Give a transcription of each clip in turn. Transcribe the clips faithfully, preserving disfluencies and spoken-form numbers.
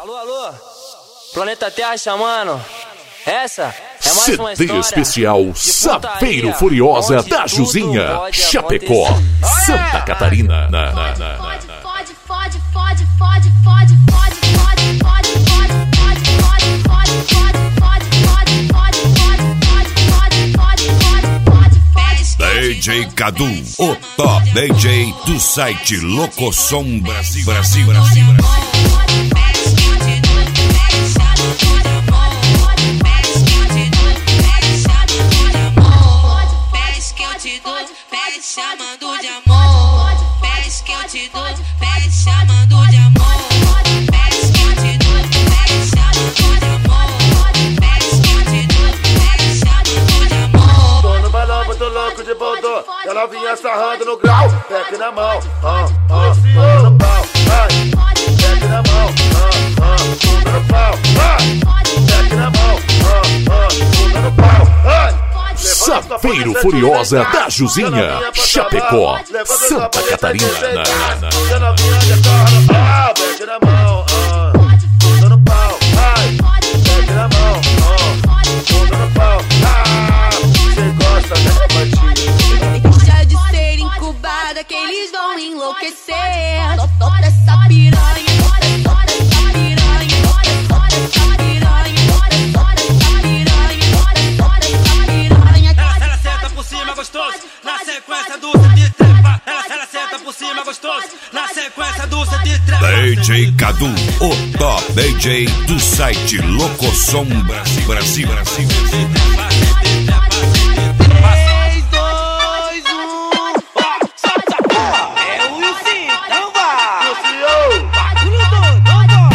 Alô, alô, Planeta Terra chamando. Essa é mais uma C D história especial Sapeiro Furiosa da Juzinha, Chapecó, Santa Catarina. Na, na, na, na, na. Fode, fode, fode, fode, fode, fode, fode, fode, fode, fode, fode, fode, fode, fode, fode, fode, fode, fode. D J Cadu, o top D J do site Locosom Brasil, Brasil, Brasil, Brasil. Chamando de amor, pede que eu te dou, pede chamando de amor, pede que eu te dou, pede chamando de amor, pede que eu te dou, pede chamando de amor. Tô no balão, muito louco de bodô, ela vinha sarrando no grau, pegue na mão, ah, ah, bunda no pau, vai, pegue na mão, ah, ah, bunda no pau, vai, pegue na mão, ah, ah, bunda no pau, vai. Sapeiro Furiosa da Juzinha, Chapecó, Santa Catarina. Já novinha de corno, ah, pegue na mão, ah, bunda no pau, vai, pegue na mão, ah, bunda no pau, ah, cê gosta, né, bandido? Deixa de ser incubada que eles vão enlouquecer. Solta essa piranha, solta essa piranha, solta essa piranha, solta essa piranha, solta essa piranha. Ela senta por cima gostoso, na sequência do set de trepa. Ela, ela senta por cima gostoso, na sequência do set de trepa. D J Cadu, o top D J do site Locosom Brasil, Brasil, Brasil. três, dois, um, solta a porra! É o Wilson, então vai! Bagulho doido, doido!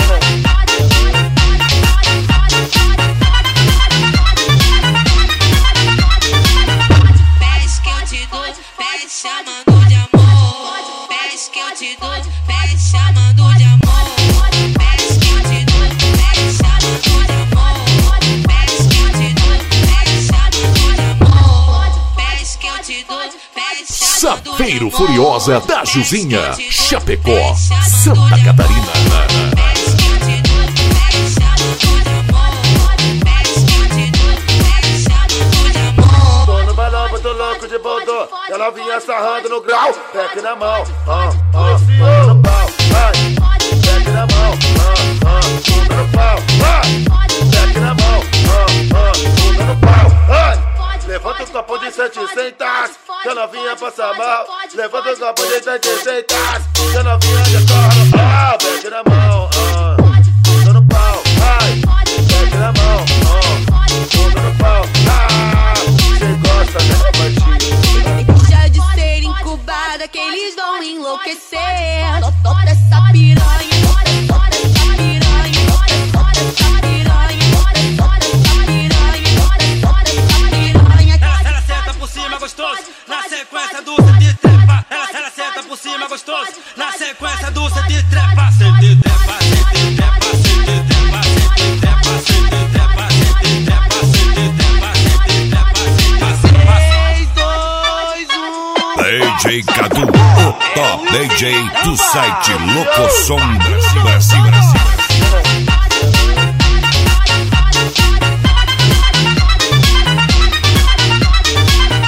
Pede que eu te dou, pede chamando de amor, pede que eu te dou, pede chamando de amor, pede que eu te dou, pede chamando de amor, pede que eu te dou, pede chamando de amor, pede que eu te dou, pede chamando de amor. Sapeiro Furiosa da Juzinha, Chapecó, Santa Catarina. Pede que eu te dou, pede chamando de amor, pede que eu te dou, pede chamando de amor. Tô no balão, muito louco de bodô, ela vinha sarrando no grau, pegue na mão, ah, ah, bunda no pau, vai, pegue na mão, ah, ah, bunda no pau, vai, pegue na mão, ah, ah, bunda no pau, vai. Levanta o copo de setecentos, que a novinha passa mal. Levanta o copo de setecentos, que a novinha de corno, ah, pegue na mão, ah, bunda no pau, vai, pegue na mão, ah, bunda no pau, ah, cê gosta, né, bandido? Deixa de ser incubada que eles vão enlouquecer. Solta essa piranha, solta essa piranha, solta essa piranha, solta essa piranha, solta essa piranha. Ela, ela senta por cima gostoso, na sequência do set de trepa. Ela, ela senta por cima gostoso, na sequência do set de trepa. Set de trepa, set de trepa, set de trepa, set de trepa, set de trepa, set de trepa, set de trepa, set de trepa, set de trepa. três, dois, um. D J Cadu, o top D J do site Locosom Brasil, Brasil, Brasil.